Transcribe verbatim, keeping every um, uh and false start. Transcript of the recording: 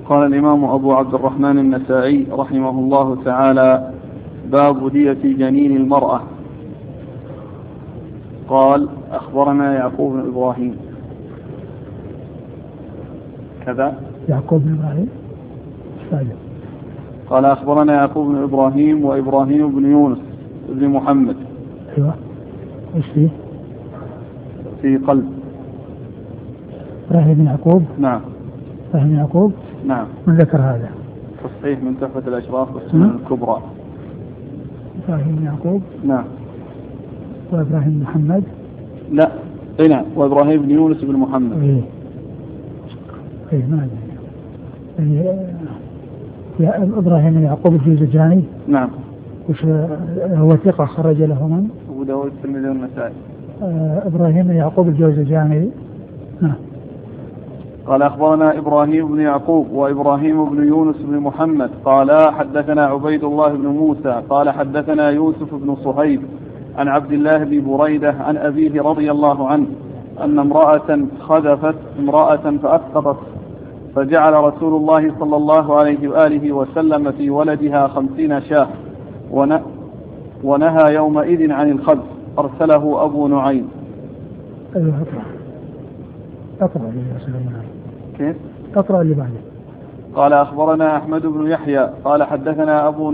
قال الإمام أبو عبد الرحمن النسائي رحمه الله تعالى: باب دية جنين المرأة. قال: أخبرنا يعقوب بن إبراهيم كذا يعقوب بن إبراهيم سالم. قال: أخبرنا يعقوب بن إبراهيم وإبراهيم بن يونس بن محمد. أيوة. إيش فيه؟ في قلب إبراهيم بن يعقوب. نعم. إبراهيم بن يعقوب. نعم. من ذكر هذا؟ تصحيح من تحفة الأشراف والسنن الكبرى. إبراهيم بن يعقوب. نعم. وإبراهيم بن محمد. لا اي نعم، وإبراهيم بن يونس بن محمد. ايه ايه ما ادري. يا إبراهيم بن يعقوب الجوزجاني. نعم. وش هو ثقة خرج له من؟ أبو داود الترمذي والنسائي. آه إبراهيم بن يعقوب الجوزجاني. نعم. قال: أخبرنا إبراهيم بن يعقوب وإبراهيم بن يونس بن محمد قال: حدثنا عبيد الله بن موسى قال: حدثنا يوسف بن صهيب عن عبد الله بن بريدة عن أبيه رضي الله عنه أن امرأة خذفت امرأة فأسقطت، فجعل رسول الله صلى الله عليه وآله وسلم في ولدها خمسين شاة، ونهى يومئذ عن الخذف، أرسله أبو نعيم. أيوة أقرأ أقرأ لي سلام. كيف؟ أقرأ اللي بعده. قال: أخبرنا أحمد بن يحيى قال: حدثنا أبو